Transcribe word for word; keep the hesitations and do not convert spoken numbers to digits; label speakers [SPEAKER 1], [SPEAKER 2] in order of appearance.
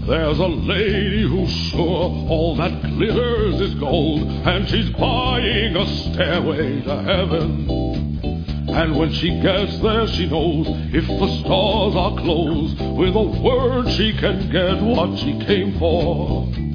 [SPEAKER 1] There's a lady who's sure all that glitters is gold, and she's buying a stairway to heaven. And when she gets there, she knows if the stars are closed, with a word she can get what she came for.